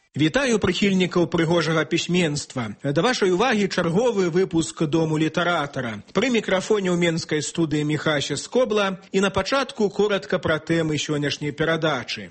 Вітаю прыхільнікаў прыгожага пісьменства. Да вашай увагі чарговы выпуск Дому літаратара. Пры мікрафоне ў менскай студыі Міхася Скобла і на пачатку коратка пра тэмы сённяшняй перадачы.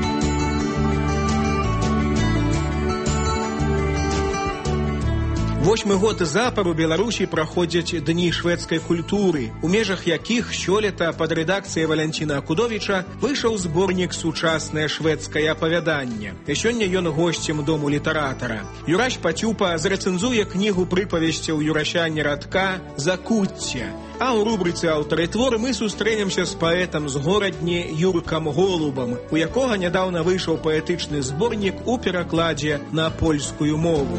8 год запар у Беларусі праходзяць дні шведскай культуры, у межах якіх сёлета пад рэдакцыяй Валянціна Акудовіча выйшаў зборнік «Сучаснае шведскае апавяданне». І сёння ён госцем Дому літаратара. Юрась Пацюпа зрэцэнзуе кнігу прыпавесцяў Юрася Нерадка «Закуцце». А ў рубрыцы «Аўтары творы» мы сустрэнемся з паэтам з горадні Юркам Голубам, у якога нядаўна выйшаў паэтычны зборнік у перакладзе на польскую мову.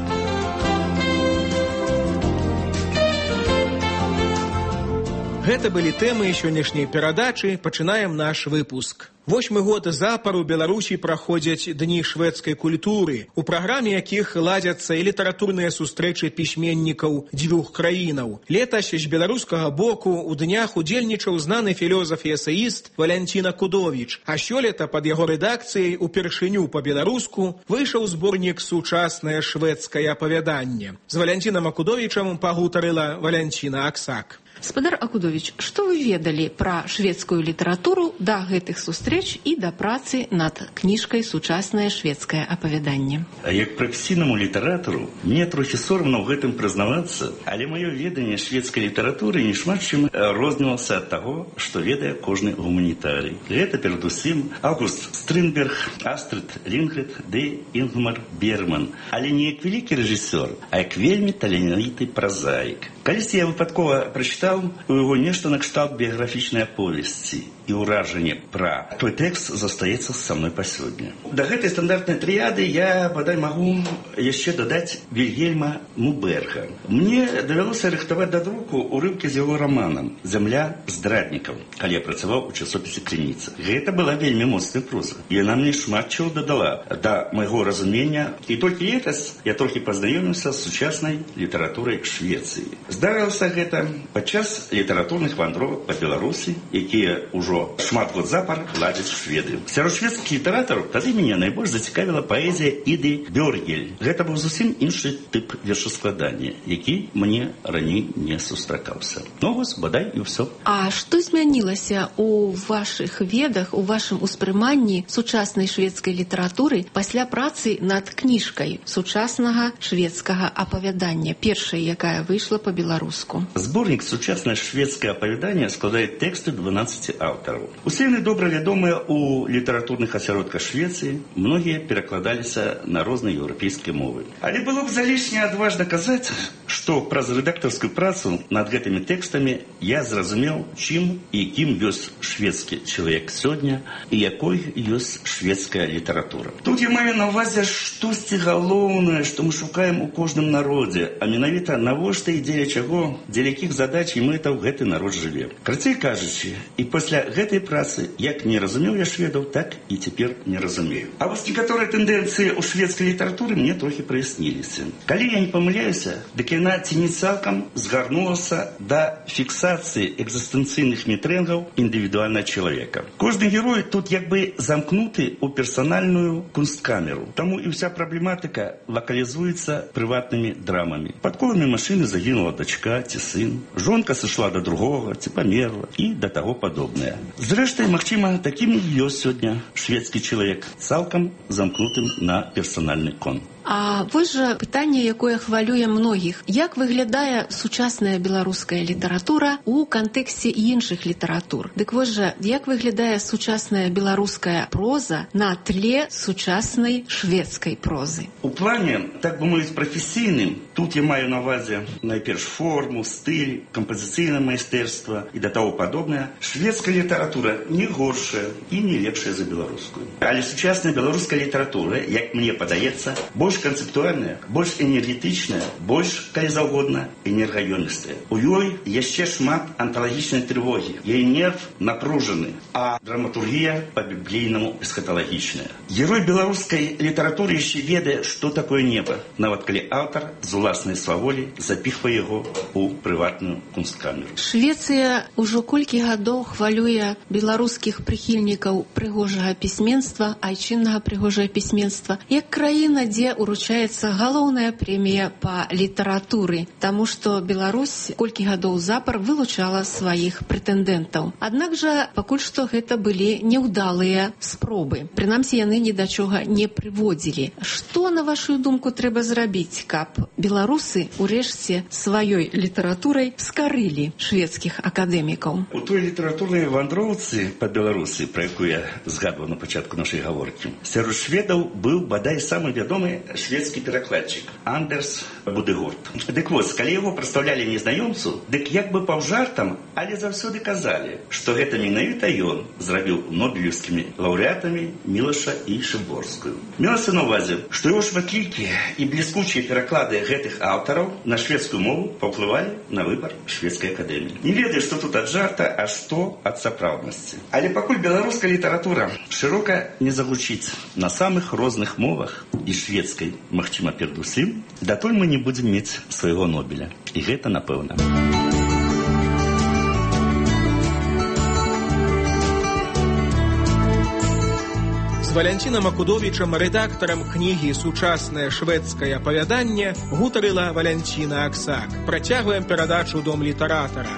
Гэта былі тэмы сённяшняй перадачы. Пачынаем наш выпуск. 8 год запар у Беларусі праходзяць дні шведскай культуры, у праграме якіх ладзяцца і літаратурныя сустрэчы пісьменнікаў дзвюх краінаў. Летась з беларускага боку у днях удзельнічаў знаны філёзаф і эсеіст Валянцін Акудовіч, а сёлета пад яго рэдакцыяй упершыню па-беларуску выйшаў зборнік «Сучаснае шведскае апавяданне». З Валянцінам Акудовічам пагутарыла Валянціна Аксак. Спадар Акудович, што вы ведалі пра шведскую літаратуру да гэтых сустрэч і да працы над кніжкай «Сучаснае шведскае апавяданне»? Як прафесійнаму літаратару, мне трохі сорамна ў гэтым прызнавацца, але маё веданне шведскай літаратуры не шмат чым рознівалася ад таго, што ведае кожны гуманітарый. Гэта перадусім Август Стринберг, Астрид Лінгрен ды Інгмар Бергман, але не як вялікі рэжысёр, а як вельмі таленавіты празаік. Калісьці я выпадкова прачытаў у яго нешта накшталт біяграфічнай аповесці, і ўражанне пра той тэкст застаецца са мной па сёння. Да гэтай стандартнай трыяды я, бадай, магу яшчэ дадаць Вільгельма Муберга. Мне давялося рыхтаваць да друку урыўкі з яго раманам «Зямля здраднікаў», калі я працаваў у часопісе «Крыніца». Гэта была вельмі моцная проза. Яна мне шмат чаго дадала да майго разумення, і толькі летась я трохі пазнаёміўся з сучаснай літаратурай Швецыі. Здарылася гэта падчас літаратурных вандровак па Беларусі, якія ўжо шмат год запар ладзяць шведы. Сярод шведскіх літаратараў тады мяне найбольш зацікавіла паэзія Іды Бёргель. Гэта быў зусім іншы тып вершаскладання, які мне раней не сустракаўся. Ну вось, бадай, і ўсё. А што змянілася ў вашых ведах, у вашым успрыманні сучаснай шведскай літаратуры пасля працы над кніжкай «Сучаснага шведскага апавядання», першай, якая выйшла па-беларуску? Зборнік «Сучаснае шведскае апавяданне» складае тэксты 12 аўтараў. Усе яны добра вядомыя ў літаратурных асяродках Швецыі, многія перакладаліся на розныя еўрапейскія мовы. Але было б залішне адважна казаць, што праз рэдактарскую працу над гэтымі тэкстамі я зразумеў, чым і кім ёсць шведскі чалавек сёння і якой ёсць шведская літаратура. Тут я маю на ўвазе штосьці галоўнае, што мы шукаем у кожным народзе, а менавіта навошта і дзеля чаго, дзеля якіх задач і мэтаў гэты народ жыве. Карацей кажучы, і пасля гэтай працы, як не разумеў я шведаў, так і цяпер не разумею. А вось некаторыя тэндэнцыі ў шведскай літаратуры мне трохі праясніліся. Калі я не памыляюся, дык яна ці не цалкам згарнулася да фіксацыі экзістэнцыйных метрэнгаў індывідуальнага чалавека. Кожны герой тут як бы замкнуты ў персанальную кунсткамеру. Таму і ўся праблематыка лакалізуецца прыватнымі драмамі. Пад коламі машыны загінула дачка ці сын, жонка сышла да другога ці памерла і да таго падобнае. Зрэшты, магчыма, такім ёсць сёння шведскі чалавек, цалкам замкнутым на персанальны кон. А вось жа пытанне, якое хвалюе многіх. Як выглядае сучасная беларуская літаратура ў кантэксце іншых літаратур? Дык вось жа, як выглядае сучасная беларуская проза на тле сучаснай шведскай прозы? У плане, так бы мовіць, прафесійным, тут я маю на ўвазе найперш форму, стыль, кампазіцыйнае майстэрства і да таго падобнае. Шведская літаратура не горшая і не лепшая за беларускую. Але сучасная беларуская літаратура, як мне падаецца, больш канцэптуальная, больш энергетычная, больш, калі заўгодна, энергаёмістая. У ёй яшчэ шмат анталагічнай трывогі. Яе нерв напружаны, а драматургія па-біблейнаму эсхаталагічная. Герой беларускай літаратуры яшчэ ведае, што такое неба, нават калі аўтар з уласнай сваволі запіхвае яго ў прыватную кунсткамеру. Швецыя ўжо колькі гадоў хвалюе беларускіх прыхільнікаў прыгожага пісьменства, айчыннага прыгожага пісьменства, як краіна, дзе уручаецца галоўная прэмія па літаратуры, таму што Беларусь колькі гадоў запар вылучала сваіх прэтэндэнтаў. Аднак жа пакуль што гэта былі няўдалыя спробы. Прынамсі, яны ні да чога не прыводзілі. Што, на вашу думку, трэба зрабіць, каб беларусы урэшце сваёй літаратурай скарылі шведскіх акадэмікаў? У той літаратурнай вандроўцы па Беларусі, пра якую я згадваў на пачатку нашай гаворкі, сярод шведаў быў бадай самы вядомы шведскі перакладчык Андерс Будегорт. Дык вось, калі яго прадстаўлялі незнаёмцу, дык як бы паўжартам, але заўсёды казалі, што гэта менавіта ён зрабіў нобелеўскімі лаўрэатамі Мілаша і Шыборскую. Мелася на ўвазе, што яго шматлікія і бліскучыя пераклады гэтых аўтараў на шведскую мову паўплывалі на выбар шведскай акадэміі. Не ведаю, што тут ад жарта, а што ад сапраўднасці. Але пакуль беларуская літаратура шырока не загучыць на самых розных мовах і шведскай, магчыма, перадусім, датуль мы не будзем мець свайго Нобеля. І гэта напэўна. Валянцінам Акудовічам, рэдактарам кнігі «Сучаснае шведскае апавяданне», гутарыла Валянціна Аксак. Працягваем перадачу «Дом літаратара».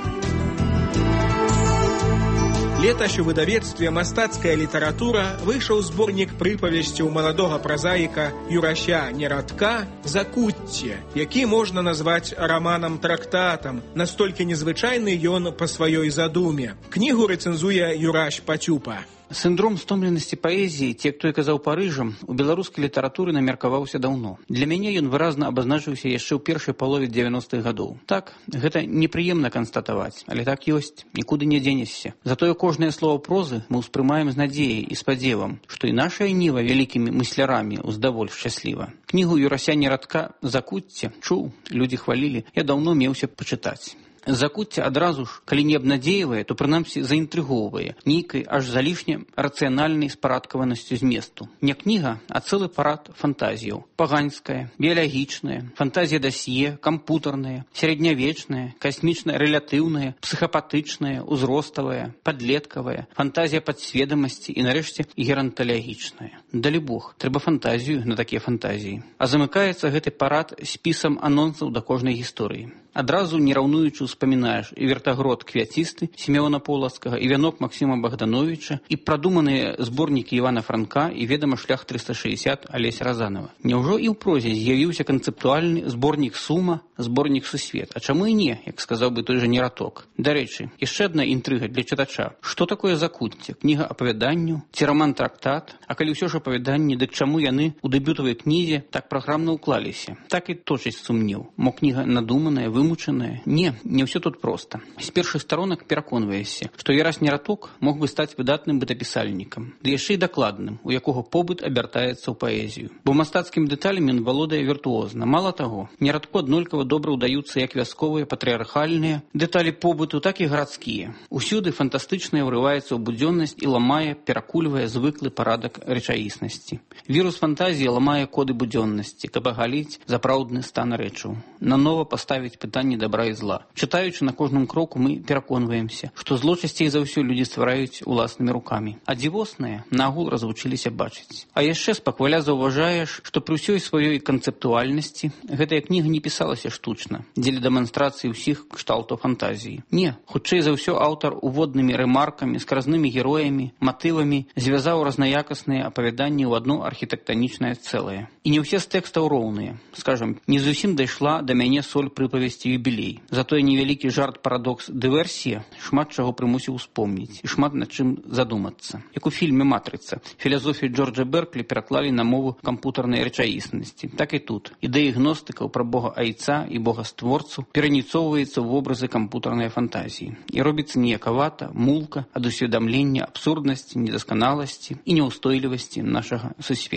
Летась у выдавецтве «Мастацкая літаратура» выйшаў зборнік прыпавесцяў маладога празаіка Юрася Нерадка «Закуцце», які можна назваць раманам-трактатам, настолькі незвычайны ён па сваёй задуме. Кнігу рэцэнзуе Юрась Пацюпа. Синдром стомленасці паэзіі, ці, хто і казаў Парыжам, у беларускай літаратуры намеркаваўся даўно. Для мяне ён выразна абазначыўся яшчэ ў першай палове 90-х гадоў. Так, гэта непрыемна канстатаваць, але так ёсць, нікуды не дзенешся. Затое кожнае слово прозы мы ўспрымаем з надзеяй і спадзевам, што і нашая ніва вялікімі мыслярамі ўздаволь шчасліва. Кнігу Юрася Нерадка «Закуцце» чуў, людзі хвалілі, я даўно меўся пачытаць. Закуцце адразу ж, калі не абнадзейвае, то прынамсі заінтрыгоўвае нейкай аж залішне рацыянальнай спарадкаванасцю зместу. Не кніга, а цэлы парад фантазіяў. Паганская, біялагічная, фантазія дасье, кампутарная, сярэднявечная, касмічна-рэлятыўная, псіхапатычная, узроставая, падлеткавая, фантазія падсведамасці і, нарэшце, геранталагічная. Далі Бог, трэба фантазію на такія фантазіі. А замыкаецца гэты парад спісам анонсаў да кожнай гісторыі. Адразу не раўнуючы успамінаеш і вертагрод квяцісты Сімеона Полацкага, і вянок Максіма Богдановича, і прадуманыя зборнікі Івана Франка, і ведама шлях 360 Алеся Разанова. Няўжо і ў прозе з'явіўся канцэптуальны зборнік сума, зборнік сусвет? А чаму і не, як сказаў бы той жа Нераток? Дарэчы, яшчэ адна інтрыга для чытача. Што такое закуцце? Кніга апавяданню? Ці раман-трактат? А калі ўсё ж апавяданні, дык чаму яны ў дэбютавай кнізе так праграмна ўклаліся? Так і точыць сумнеў. Мо кніга надуманая, вымучаная? Не ўсё тут проста. З першых сторонак пераконваешся, што Юрась Нерадок мог бы стаць выдатным бытапісальнікам, ды яшчэ і дакладным, у якога побыт абяртаецца ў паэзію. Бо мастацкім дэталям ён валодае віртуозна. Мала таго, Нерадку аднолькава добра ўдаюцца як вясковыя, патрыархальныя дэталі побыту, так і гарадскія. Усюды фантастычная ўрываецца ў будзённасць і ламае, перакульвае звыклы парадак рэчаіснасці. Вірус фантазіі ламае коды будзённасці, каб агаліць запраўдны стан рэчаў, нанова паставіць пытанні добра і зла. Чытаючы на кожным кроку, мы пераконваемся, што зло часцей за ўсё людзі ствараюць уласнымі рукамі, а дзівоснае нагул развучыліся бачыць. А яшчэ спакваля заўважаеш, што пры ўсёй сваёй канцэптуальнасці гэтая кніга не пісалася штучна, дзеля дэманстрацыі ўсіх кшталтаў фантазіі. Не, хутчэй за ўсё аўтар уводнымі рэмаркамі, скразнымі героямі, матывамі звязаў разнаякасныя апавяданні ў адно архітэктанічнае цэлае. І не ўсе з тэкстаў роўныя. Скажам, не зусім дайшла да мяне соль прыпавесці юбілей. Затое невялікі жарт, парадокс, дыверсія шмат чаго прымусіў успомніць і шмат над чым задумацца. Як у фільме «Матрыца». Філазофію Джорджа Берклі пераклалі на мову кампутарнай рэчаіснасці. Так і тут. Ідэі гностыкаў пра бога айца і бога-створцу пераніцоўваецца ў вобразы кампутарнай фантазіі. І робіцца ніякавата, мулка ад усведамлення абсурднасці, недасканаласці і няўстойлівасці нашага сусвету.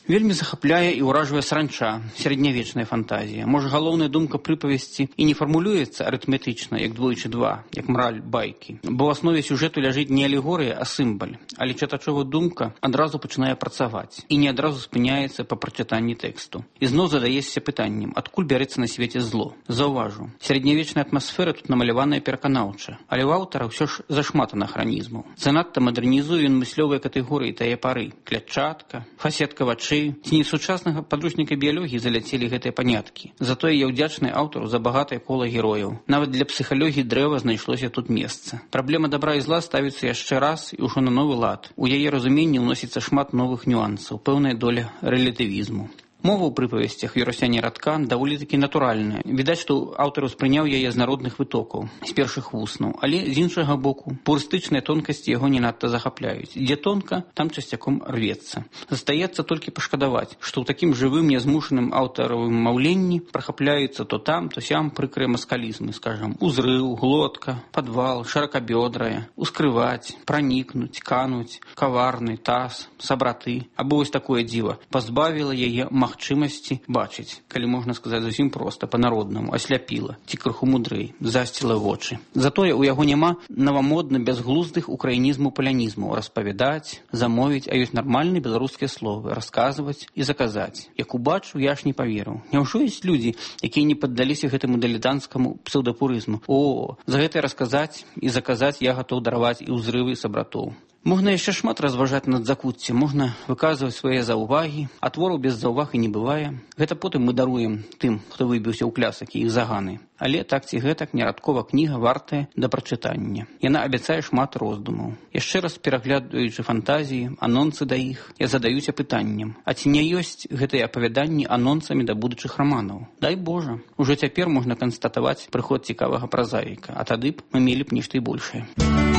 Вельмі захапляе і ўражвае саранча, сярэднявечная фантазія. Можа, галоўная думка прыпавесці і не фармулюецца арытметычна, як 2 × 2, як мраль байкі. Бо ў аснове сюжэту ляжыць не алегорыя, а сімвал. Але чытачова думка адразу пачынае працаваць і не адразу спыняецца па прачытанні тэксту. І зноў задаешся пытаннем, адкуль бярэцца на свеце зло. Заўважу, сярэднявечная атмасфера тут намаляваная пераканаўча, але ў аўтара ўсё ж зашмат анахранізмаў. Занадта мадэрнізуе ён мыслёвыя катэгорыі тае пары. Клятчатка, фасетка вачэй. Ці не сучаснага падручніка біялогіі заляцелі гэтыя паняткі. Затое я ўдзячны аўтару за багатае кола герояў. Нават для псіхалогіі дрэва знайшлося тут месца. Праблема добра і зла ставіцца яшчэ раз і ўжо на новы лад. У яе разуменні ўносіцца шмат новых нюансаў, пэўная доля рэлятывізму. Мова ў прыпавесцях Юрася Нерадка даволі-такі натуральная. Відаць, што аўтар успрыняў яе з народных вытокаў, з першых вуснаў. Але, з іншага боку, пурыстычныя тонкасці яго не надта захапляюць. Дзе тонка, там часцяком рвецца. Застаецца толькі пашкадаваць, што ў такім жывым, нязмушаным аўтаравым маўленні прахапляюцца то там, то сям прыкрыя маскалізмы, скажам, узрыў, глотка, падвал, шыракабёдрая, ускрываць, пранікнуць, кануць, каварны, таз, сабраты. Або вось такое дзіва пазбавіла яе магчымасці бачыць, калі можна сказаць зусім проста, па-народнаму, асляпіла, ці крыху мудрэй, засціла вочы. Затое ў яго няма навамодна бязглуздых украінізму-палянізму распавядаць, замовіць, а ёсць нармальныя беларускія словы, расказваць і заказаць. Як убачу, я ж не паверыў. Няўжо ёсць людзі, якія не паддаліся гэтаму дылетанцкаму псеўдапурызму? О, за гэтае расказаць і заказаць я гатоў дараваць і ўзрывы сабратоў. Можна яшчэ шмат разважаць над закуццем, можна выказваць свае заўвагі, а твораў без заўваг і не бывае. Гэта потым мы даруем тым, хто выбіўся ў клясакі і заганы. Але так ці гэтак Нерадкова кніга вартая да прачытання. Яна абяцае шмат роздумаў. Яшчэ раз пераглядаючы фантазіі, анонсы да іх, я задаюся пытаннем, а ці не ёсць гэтыя апавяданні анонсамі да будучых раманаў? Дай Божа, ужо цяпер можна канстатаваць прыход цікавага празаіка, а тады б мы мелі б нешта і большае.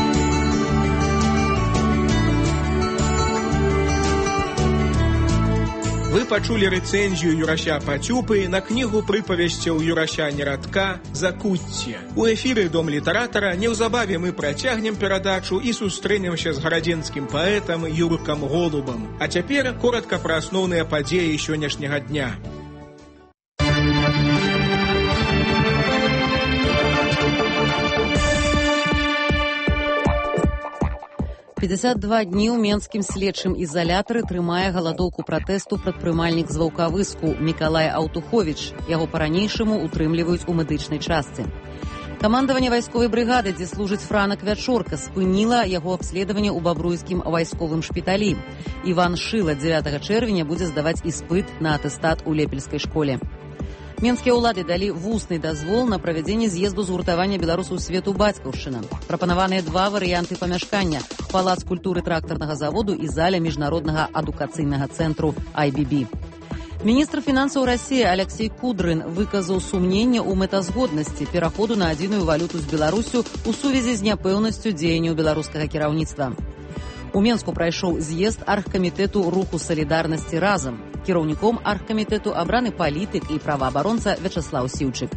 Вы пачулі рэцэнзію Юрася Пацюпы на кнігу прыпавесцяў Юрася Нерадка «Закуцце». У эфіры Дом літаратара неўзабаве мы працягнем перадачу і сустрэнемся з гарадзенскім паэтам Юркам Голубам. А цяпер коратка пра асноўныя падзеі сённяшняга дня. 52 дні ў менскім следчым ізалятары трымае галадоўку пратэсту прадпрымальнік з Ваўкавыску Мікалай Аўтуховіч. Яго па-ранейшаму утрымліваюць у медычнай частцы. Камандаванне вайсковай брыгады, дзе служыць Франак Вячорка, спыніла яго абследаванне ў бабруйскім вайсковым шпіталі. Іван Шыла 9 чэрвеня будзе здаваць іспыт на атэстат у Лепельскай школе. Менскія ўлады далі вусны дазвол на правядзенне з'езду згуртавання беларусаў свету бацькаўшчына. Прапанаваныя 2 варыянты памяшкання: палац культуры трактарнага заводу і заля міжнароднага адукацыйнага цэнтру IBB. Міністр фінансаў Расіі Алексей Кудрын выказаў сумненне ў мэтазгоднасці пераходу на адзіную валюту з Беларусю ў сувязі з няпэўнасцю дзеянняў беларускага кіраўніцтва. У Менску прайшоў з'езд аргкамітэту руху салідарнасці разам. Кіраўніком аргкамітэту абраны палітык і праваабаронца Вячаслаў Сіўчык.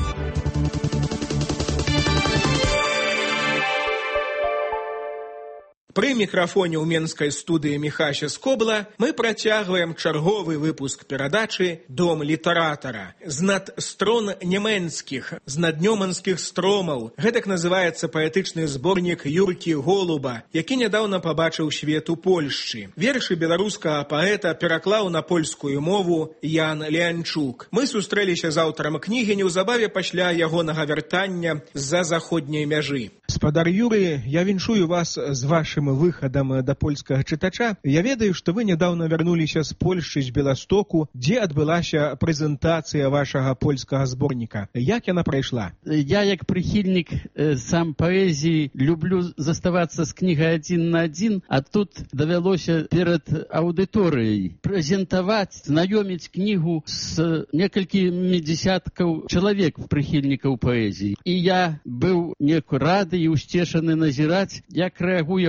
Пры мікрафоне ў менскай студыі Міхася Скобла мы працягваем чарговы выпуск перадачы «Дом літаратара». З над строн нямэнскіх, з наднёманскіх стромаў. Гэтак называецца паэтычны зборнік Юркі Голуба, які нядаўна пабачыў свет у Польшчы. Вершы беларускага паэта пераклаў на польскую мову Ян Леанчук. Мы сустрэліся з аўтарам кнігі неўзабаве пасля ягонага вяртання з-за заходняй мяжы. Спадар Юры, я віншую вас з вашым выхадам да польскага чытача. Я ведаю, што вы нядаўна вярнуліся з Польшчы, з Беластоку, дзе адбылася прэзентацыя вашага польскага зборніка. Як яна прайшла? Я, як прыхільнік сам паэзіі, люблю заставацца з кнігай 1 на 1, а тут давялося перад аўдыторыяй прэзентаваць, знаёміць кнігу з некалькімі дзесяткаў чалавек прыхільнікаў паэзіі. І я быў неяк рады і ўсцешаны назіраць, як рэагуе польскі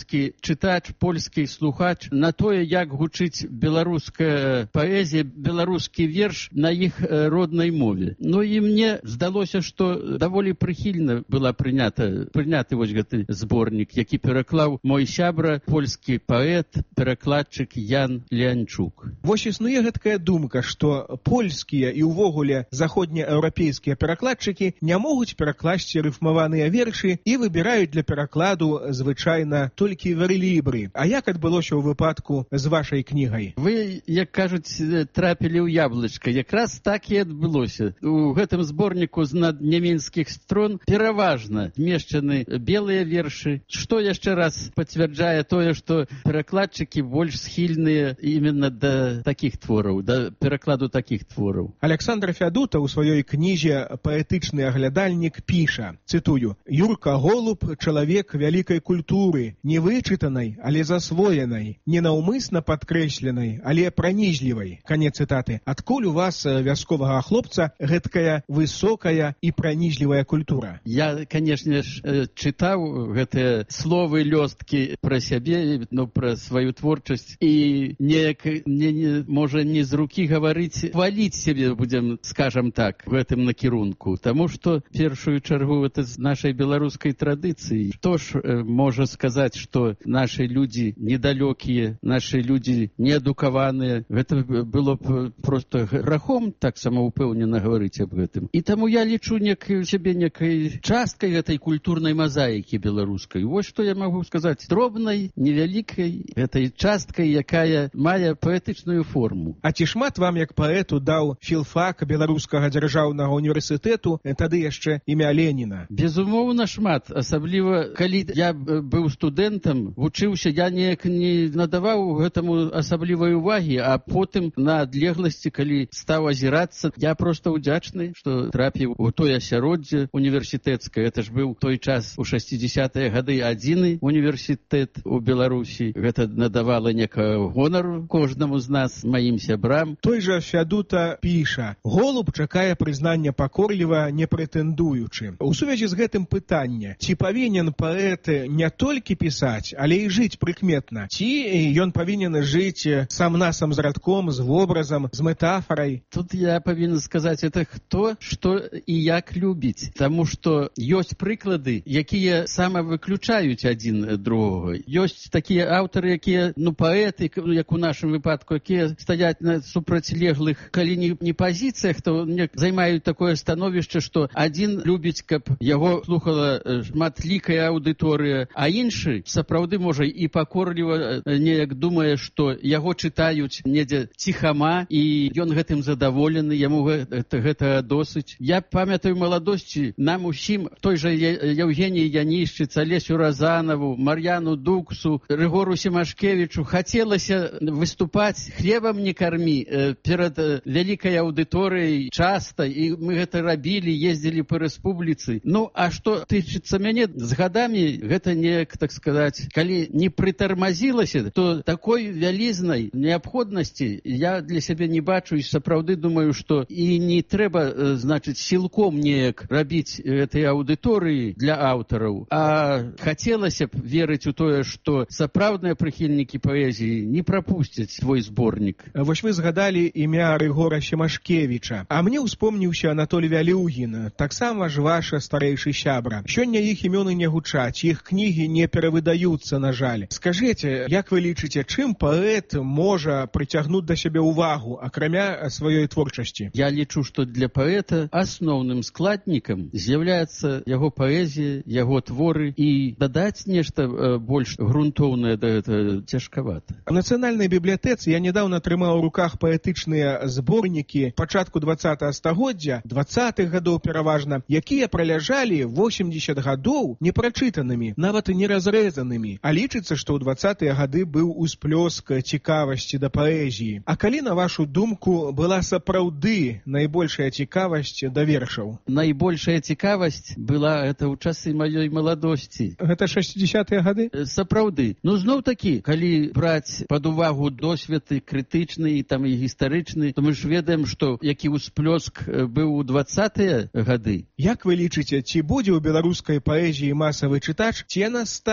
польскі чытач, польскі слухач на тое, як гучыць беларуская паэзія, беларускі верш на іх роднай мове. Ну і мне здалося, што даволі прыхільна была прыняты вось гэты зборнік, які пераклаў мой сябра, польскі паэт, перакладчык Ян Леанчук. Вось існуе гэткая думка, што польскія і ўвогуле заходнееўрапейскія перакладчыкі не могуць перакласці рыфмаваныя вершы і выбіраюць для перакладу звычайна толькі верлібры. А як адбылося ў выпадку з вашай кнігай? Вы, як кажуць, трапілі ў яблычка. Якраз так і адбылося. У гэтым зборніку з наднямецкіх строн пераважна змешчаны белыя вершы, што яшчэ раз пацвярджае тое, што перакладчыкі больш схільныя именно да такіх твораў, да перакладу такіх твораў. Александр Фядута ў сваёй кнізе «Паэтычны аглядальнік» піша, цытую: «Юрка Голуб – чалавек вялікай культуры, не вычытанай, але засвоенай, ненаўмысна падкрэсленай, але пранізлівай». Канец цытаты. Адкуль у вас, вясковага хлопца, гэткая высокая і пранізлівая культура? Я, канешне ж, чытаў гэтыя словы, лёсткі пра сябе, ну, пра сваю творчасць, і неяк мне, можа, не з рукі гаварыць, хваліць сябе будзем, скажам так, в гэтым накірунку, таму што першую чаргу это з нашай беларускай традыцыі. Хто ж можа сказаць, што нашы людзі недалёкія, нашы людзі неадукаваныя, гэта было б просто грахом так самаўпэўнена гаварыць аб гэтым. І таму я лічу сябе некай часткай гэтай культурнай мазаікі беларускай. Вось што я магу сказаць, дробнай, невялікай, гэтай часткай, якая мае паэтычную форму. А ці шмат вам, як паэту, даў філфак Беларускага дзяржаўнага універсітэту, тады яшчэ імя Леніна? Безумоўна, шмат. Асабліва, калі я быў студэнтам, вучыўся, я неяк не надаваў гэтаму асаблівай увагі, а потым на адлегласці, калі стаў азірацца, я проста ўдзячны, што трапіў у тое асяроддзе універсітэцкае. Это ж быў той час у 60-е гады адзіны універсітэт у Беларусі. Гэта надавала некага гонару кожнаму з нас, маім сябрам. Той жа Фядута піша: «Голуб чакае прызнання пакорліва, не прэтэндуючы». У сувязі з гэтым пытанне: ці павінен паэт не толькі пісаць, але і жыць прыкметна? Ці ён павінен жыць сам-насам з радком, з вобразам, з метафарай? Тут я павінен сказаць, это хто, што і як любіць. Таму што ёсць прыклады, якія самавыключаюць адзін другога. Ёсць такія аўтары, якія, паэты, як у нашым выпадку, якія стаяць на супрацьлеглых, калі не пазіцыях, то займаюць такое становішча, што адзін любіць, каб яго слухала шматлікая аўдыторыя, а іншы сапраўды, можа, і пакорліва неяк думае, што яго чытаюць недзе ціхама, і ён гэтым задаволены, яму гэта досыць. Я памятаю маладосці, нам усім, той жа Евгеній Янішчыц, Алесю Разанаву, Мар'яну Дуксу, Рыгору Семашкевічу хацелася выступаць «Хлебам не кармі» перад вялікай аўдыторыяй часта, і мы гэта рабілі, ездзілі па рэспубліцы. А што тычыцца мяне, з гадамі гэта неяк, так сказаць, калі не прытармазілася, то такой вялізнай неабходнасці я для сябе не бачу, і сапраўды думаю, што і не трэба, значыць, сілком неяк рабіць гэтай аўдыторыі для аўтараў, а хацелася б верыць у тое, што сапраўдныя прыхільнікі паэзіі не прапусцяць свой зборнік. Вось вы згадалі імя Рыгора Семашкевіча, а мне ўспомніўся Анатоль Вялюгін, таксама ж ваш старэйшы сябра. Сёння іх імёны не гучаць, іх кнігі не перавыдаюцца, на жаль. Скажыце, як вы лічыце, чым паэт можа прыцягнуць да сябе ўвагу, акрамя сваёй творчасці? Я лічу, што для паэта асноўным складнікам з'яўляецца яго паэзія, яго творы, і дадаць нешта больш грунтоўнае да гэта цяжкавата. У Нацыянальнай бібліятэцы я нядаўна трымаў у руках паэтычныя зборнікі пачатку 20-го стагоддзя, 20-х гадоў пераважна, якія праляжалі 80 гадоў непрачытанымі, нават і не разрэзанымі. А лічыцца, што ў 20-е гады быў усплёск цікавасці да паэзіі. А калі, на вашу думку, была сапраўды найбольшая цікавасць да вершаў? Найбольшая цікавасць была гэта ў часы маёй маладосці. Гэта 60-е гады? Сапраўды. Зноў такі, калі браць пад увагу досвед крытычны і гістарычны, то мы ж ведаем, што які ўсплёск быў у 20-е гады. Як вы лічыце, ці будзе ў беларускай паэзіі масавы чытач, ці яна стане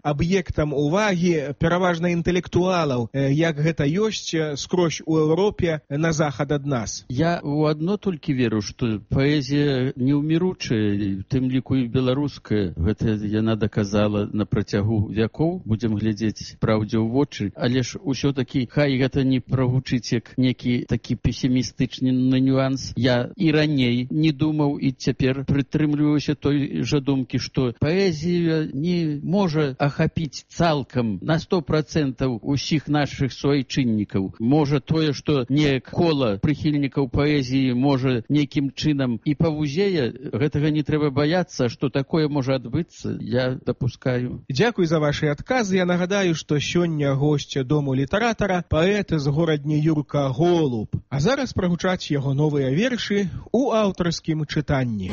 аб'ектам увагі пераважна інтэлектуалаў, як гэта ёсць скрозь у Еўропе на захад ад нас. Я ў адно толькі веру, што паэзія неўміручая, тым ліку і беларуская. Гэта яна даказала на працягу вякоў. Будзем глядзець праўдзе ў вочы, але ж усё-такі хай гэта не прагучыць як некі такі песімістычны нюанс. Я і раней не думаў і цяпер прытрымліваюся той жа думкі, што паэзія не можа ахапіць цалкам на 100% усіх нашых суайчыннікаў. Можа тое, што неяк кола прыхільнікаў паэзіі можа нейкім чынам і павузее, гэтага не трэба баяцца, што такое можа адбыцца, я дапускаю. Дзякуй за вашы адказы. Я нагадаю, што сёння госць Дому літаратара паэт з горадні Юрка Голуб. А зараз прагучаць яго новыя вершы у аўтарскім чытанні.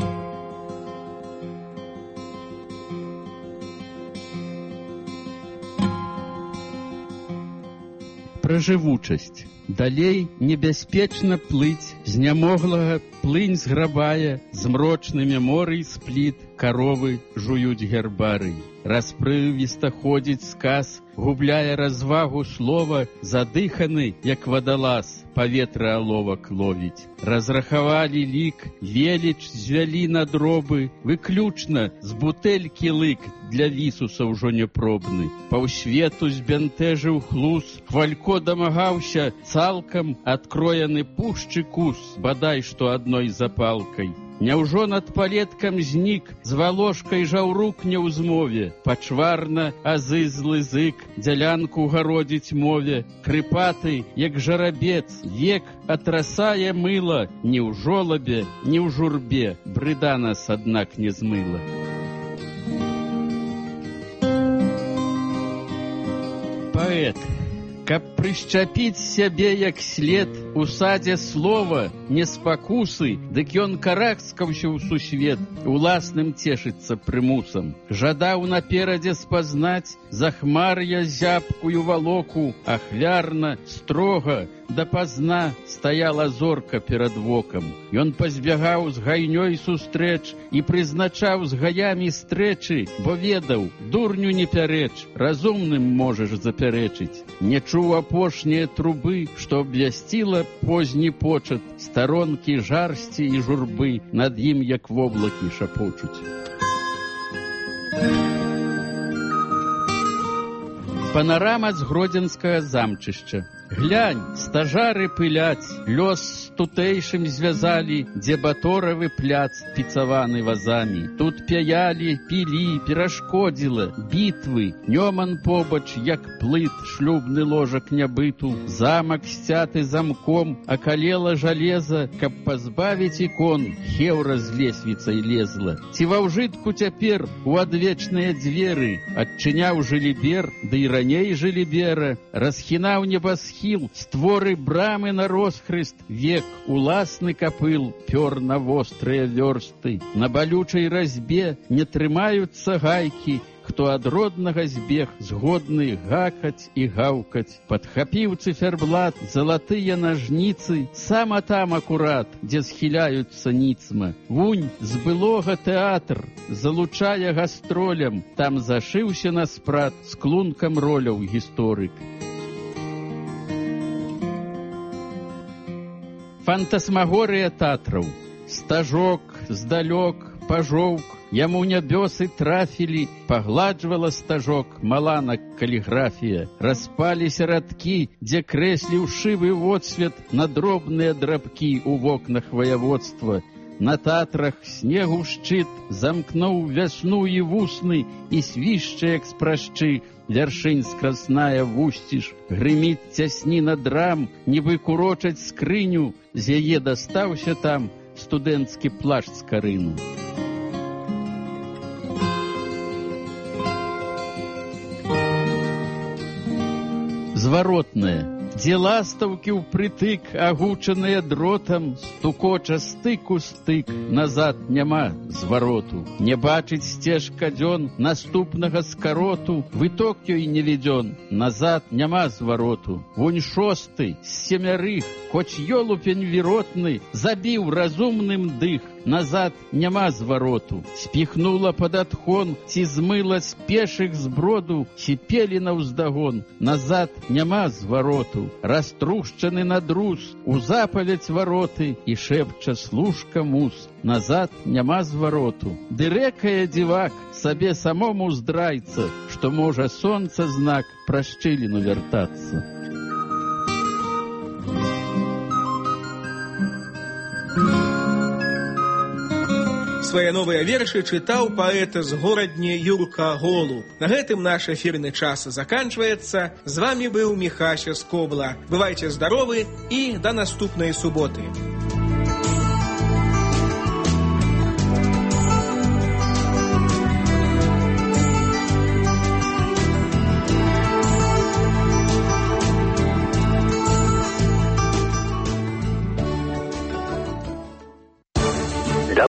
Пра жывучасць. Далей небяспечна плыць, знямоглага плынь зграбае, змрочнымі морай спліт, каровы жуюць гербарый. Распрывіста ходзіць сказ, губляе развагу слова, задыханы, як вадалаз, паветра аловак ловіць. Разрахавалі лік, веліч звялі на дробы, выключна з бутэлькі лык, для вісуса ўжо непробны. Паўсвету збянтэжыў хлус, хвалько дамагаўся, цалкам адкроены пушчы кус, бадай што адной запалкай. Няўжо над палеткам знік, з валошкай жаўрук не ў змове, пачварна, азы злы зык, дзялянку гародзіць мове, крыпаты, як жарабец, век атрасае мыла, ні ў жолабе, ні ў журбе, брыда нас, аднак, не змыла. Паэт. Каб прышчапіць сябе як след, у садзе слова, не спакусы, дык ён каракскаўся ў сусвет, уласным цешыцца прымусам. Жадаў наперадзе спазнаць захмар'я зябкую валоку, ахвярна, строга, дапазна стаяла зорка перад вокам. Ён пазбягаў з гайнёй сустрэч і прызначаў з гаямі стрэчы, бо ведаў, дурню не пярэч, разумным можаш запярэчыць. Не чуў апошнія трубы, што абвясціла позні почат, старонкі жарсці і журбы над ім, як воблакі, шапочуць. Панарама з гродзенскага замчышча. Глянь, стажары пыляць, лёс з тутэйшым звязалі, дзе баторавы пляц піцаваны вазамі. Тут пяялі, пілі, перашкодзіла, бітвы, нёман побач, як плыт, шлюбны ложак нябыту, замак сцяты замком, акалела жалеза, каб пазбавіць ікон, хеўра з лесвіцай лезла. Ці ва ўжытку цяпер у адвечныя дзверы адчыняў жылібер, ды і раней жылібера, расхінаў небасхіл, створы брамы на росхрыст, век уласны капыл пёр на вострыя вёрсты. На балючай разьбе не трымаюцца гайкі, хто ад роднага збег, згодны гакаць і гаўкаць. Падхапіў цыферблат, залатыя нажніцы, сама там акурат, дзе схіляюцца ніцма. Вунь з былога тэатр, залучае гастролям, там зашыўся на спрат з клункам роляў гісторык. Фантасмагорыя татраў. Стажок, здалёк, пажоўк, яму нябёсы трафілі, пагладжвала стажок, маланак каліграфія. Распаліся радкі, дзе крэсліў шывы водсвет на дробныя драбкі ў вокнах ваяводства. На татрах снегу шчыт замкнуў вясну і вусны, і свішча, як спрашчы, вяршынь скрасная вусціш, грыміць цясніна драм, нібы курочаць скрыню, з яе дастаўся там студэнцкі плашч з карыну. Зваротнае. дзе ластаўкі ўпрытык, агучаныя дротам, стукоча стык у стык, назад няма звароту. Не бачыць сцежка дзён наступнага скароту, выток ёй не ведён, назад няма звароту. Вунь шосты з 7, хоць ёлупень віротны, забіў разумным дых, назад няма звароту. Спіхнула пад адхон, ці змыла з пешых зброду, ці пелі наўздагон, назад няма звароту. Раструшчаны надрус, узапаляць вароты, і шэпча служка мус, назад няма звароту. Дырэкае дзівак, сабе самому здрайца, што можа сонца знак пра шчыліну вяртацца. Свае новыя вершы чытаў паэт з горадні Юрка Голуб. На гэтым наш эфірны час заканчваецца. З вамі быў Міхася Скобла. Бывайце здаровы і да наступнай суботы.